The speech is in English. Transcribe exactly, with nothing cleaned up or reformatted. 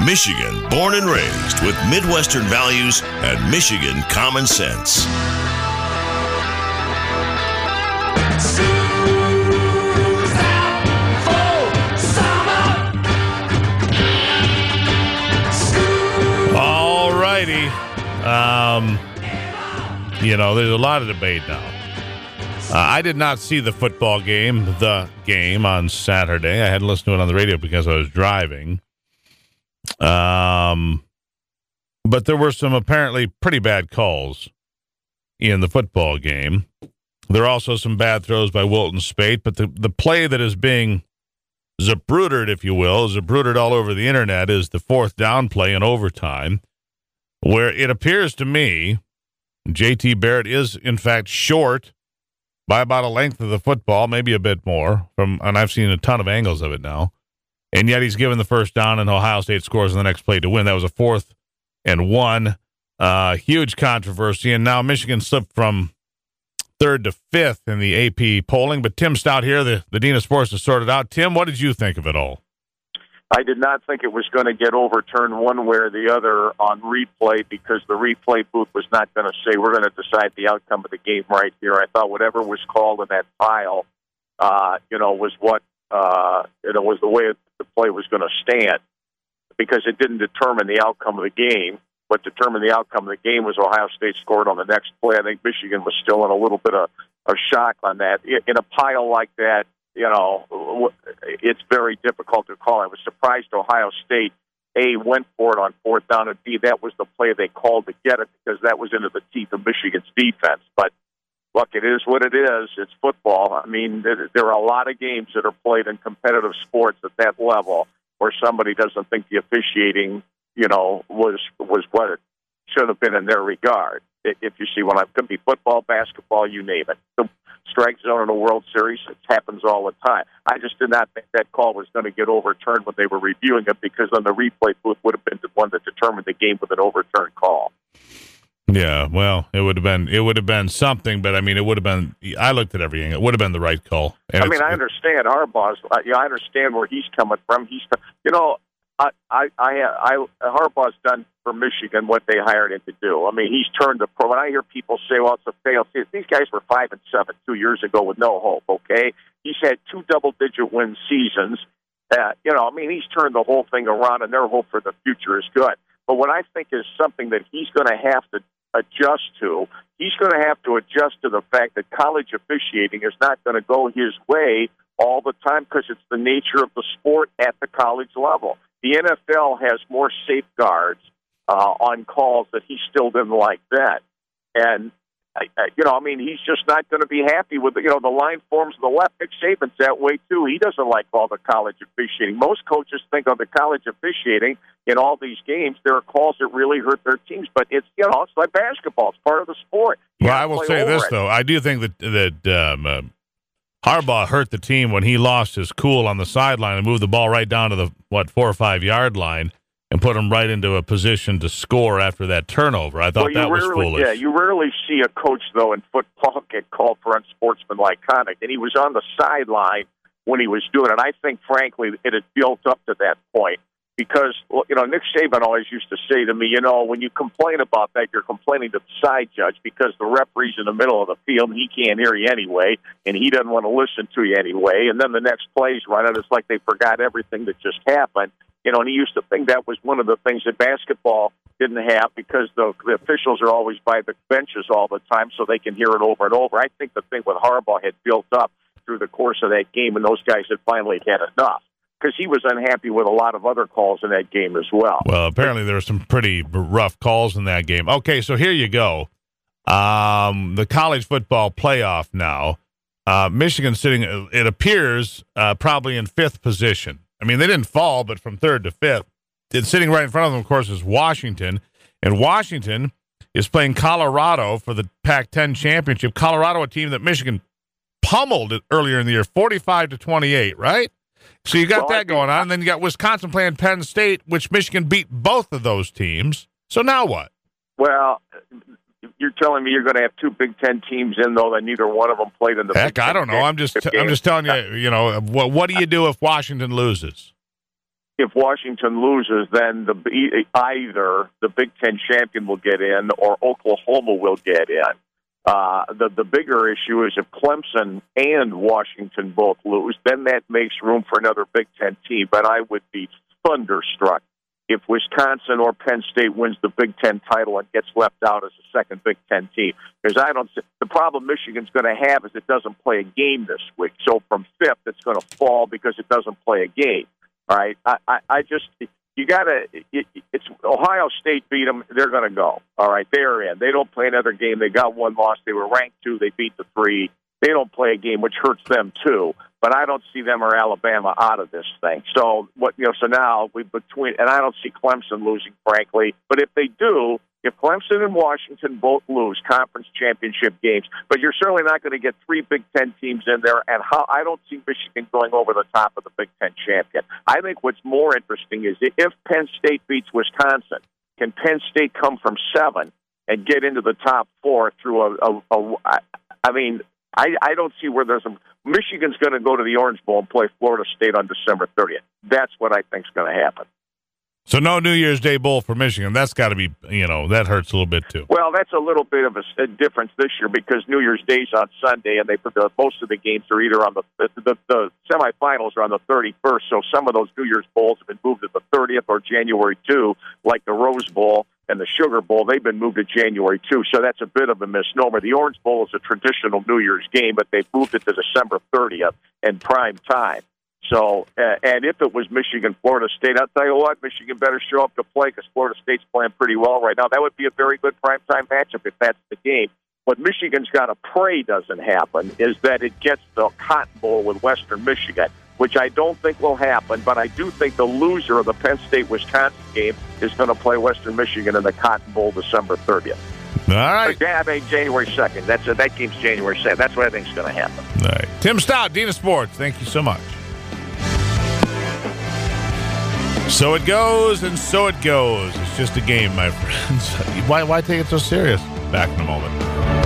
Michigan born and raised with Midwestern values and Michigan common sense. All righty. Um, you know, there's a lot of debate now. Uh, I did not see the football game, the game on Saturday. I had to listen to it on the radio because I was driving. Um, but there were some apparently pretty bad calls in the football game. There are also some bad throws by Wilton Speight, but the, the play that is being zabrootered, if you will, zabrootered all over the internet is the fourth down play in overtime, where it appears to me J T Barrett is, in fact, short by about a length of the football, maybe a bit more, from, and I've seen a ton of angles of it now. And yet he's given the first down, and Ohio State scores in the next play to win. That was a fourth and one. Uh, huge controversy. And now Michigan slipped from third to fifth in the A P polling. But Tim Stout here, the, the Dean of Sports, has sorted out. Tim, what did you think of it all? I did not think it was going to get overturned one way or the other on replay because the replay booth was not going to say, we're going to decide the outcome of the game right here. I thought whatever was called in that pile, uh, you know, was what, uh, you know, was the way the play was going to stand because it didn't determine the outcome of the game. What determined the outcome of the game was Ohio State scored on the next play. I think Michigan was still in a little bit of, of shock on that. In a pile like that, you know, it's very difficult to call. I was surprised Ohio State, A, went for it on fourth down, and B, that was the play they called to get it because that was into the teeth of Michigan's defense. But, look, it is what it is. It's football. I mean, there are a lot of games that are played in competitive sports at that level where somebody doesn't think the officiating, you know, was was what it should have been in their regard. If you see what I'm, could be football, basketball, you name it. The strike zone in the World Series, it happens all the time. I just did not think that call was going to get overturned when they were reviewing it because then the replay booth would have been the one that determined the game with an overturned call. Yeah, well, it would have been it would have been something, but I mean, it would have been. I looked at everything; it would have been the right call. And I mean, I understand Harbaugh's. Uh, yeah, I understand where he's coming from. He's, you know, I, I, I, I, Harbaugh's done for Michigan what they hired him to do. I mean, he's turned the pro. When I hear people say, "Well, it's a fail," these guys were five and seven two years ago with no hope. Okay, he's had two double-digit win seasons. Uh, you know, I mean, he's turned the whole thing around, and their hope for the future is good. But what I think is something that he's going to have to adjust to, he's going to have to adjust to the fact that college officiating is not going to go his way all the time because it's the nature of the sport at the college level. The N F L has more safeguards uh, on calls that he still didn't like that. And, I, I, you know, I mean, he's just not going to be happy with, you know, the line forms on the left. Nick Saban's that way, too. He doesn't like all the college officiating. Most coaches think of the college officiating in all these games. There are calls that really hurt their teams, but it's, you know, it's like basketball. It's part of the sport. You well, I will say this, it. though. I do think that, that um, uh, Harbaugh hurt the team when he lost his cool on the sideline and moved the ball right down to the, what, four or five yard line and put him right into a position to score after that turnover. I thought well, that was rarely, foolish. Yeah, you rarely see a coach, though, in football get called for unsportsmanlike conduct. And he was on the sideline when he was doing it. I think, frankly, it had built up to that point. Because, you know, Nick Saban always used to say to me, you know, when you complain about that, you're complaining to the side judge because the referee's in the middle of the field and he can't hear you anyway, and he doesn't want to listen to you anyway. And then the next play's running. It's like they forgot everything that just happened. You know, and he used to think that was one of the things that basketball didn't have because the, the officials are always by the benches all the time so they can hear it over and over. I think the thing with Harbaugh had built up through the course of that game, and those guys had finally had enough. Because he was unhappy with a lot of other calls in that game as well. Well, apparently there were some pretty rough calls in that game. Okay, so here you go. Um, the college football playoff now. Uh, Michigan sitting, it appears, uh, probably in fifth position. I mean, they didn't fall, but from third to fifth. It's sitting right in front of them, of course, is Washington. And Washington is playing Colorado for the Pac ten championship. Colorado, a team that Michigan pummeled earlier in the year, forty-five to twenty-eight, right? So you got well, that going on, and then you got Wisconsin playing Penn State, which Michigan beat both of those teams. So now what? Well, you're telling me you're going to have two Big Ten teams in, though, that neither one of them played in the Heck, Big Ten I don't know. I'm just, I'm just telling you. You know, what, what do you do if Washington loses? if Washington loses, then the either the Big Ten champion will get in or Oklahoma will get in. Uh, the the bigger issue is if Clemson and Washington both lose, then that makes room for another Big Ten team. But I would be thunderstruck if Wisconsin or Penn State wins the Big Ten title and gets left out as a second Big Ten team. Because I don't. The problem Michigan's going to have is it doesn't play a game this week. So from fifth, it's going to fall because it doesn't play a game. All right. I, I, I just you got to. It, it's Ohio State beat them. They're going to go. All right. They're in. They don't play another game. They got one loss. They were ranked two. They beat the three. They don't play a game, which hurts them too. But I don't see them or Alabama out of this thing. So what you know? So now we between, and I don't see Clemson losing, frankly. But if they do, if Clemson and Washington both lose conference championship games, but you're certainly not going to get three Big Ten teams in there. And how I don't see Michigan going over the top of the Big Ten champion. I think what's more interesting is if Penn State beats Wisconsin, can Penn State come from seven and get into the top four through a? a, a I mean. I, I don't see where there's a – Michigan's going to go to the Orange Bowl and play Florida State on December thirtieth. That's what I think is going to happen. So no New Year's Day Bowl for Michigan. That's got to be, you know, that hurts a little bit too. Well, that's a little bit of a, a difference this year because New Year's Day's on Sunday, and they put the, most of the games are either on the the, the the semifinals are on the thirty-first. So some of those New Year's Bowls have been moved to the thirtieth or January second, like the Rose Bowl and the Sugar Bowl. They've been moved to January second, so that's a bit of a misnomer. The Orange Bowl is a traditional New Year's game, but they've moved it to December thirtieth in prime time. So, uh, and if it was Michigan, Florida State, I'll tell you what, Michigan better show up to play because Florida State's playing pretty well right now. That would be a very good primetime matchup if that's the game. What Michigan's got to pray doesn't happen is that it gets the Cotton Bowl with Western Michigan, which I don't think will happen, but I do think the loser of the Penn State-Wisconsin game is going to play Western Michigan in the Cotton Bowl December thirtieth. All right. I mean, January second. That's a, that game's January second. That's what I think is going to happen. All right. Tim Stout, Dean of Sports, thank you so much. So it goes, and so it goes. It's just a game, my friends. Why, why take it so serious? Back in a moment.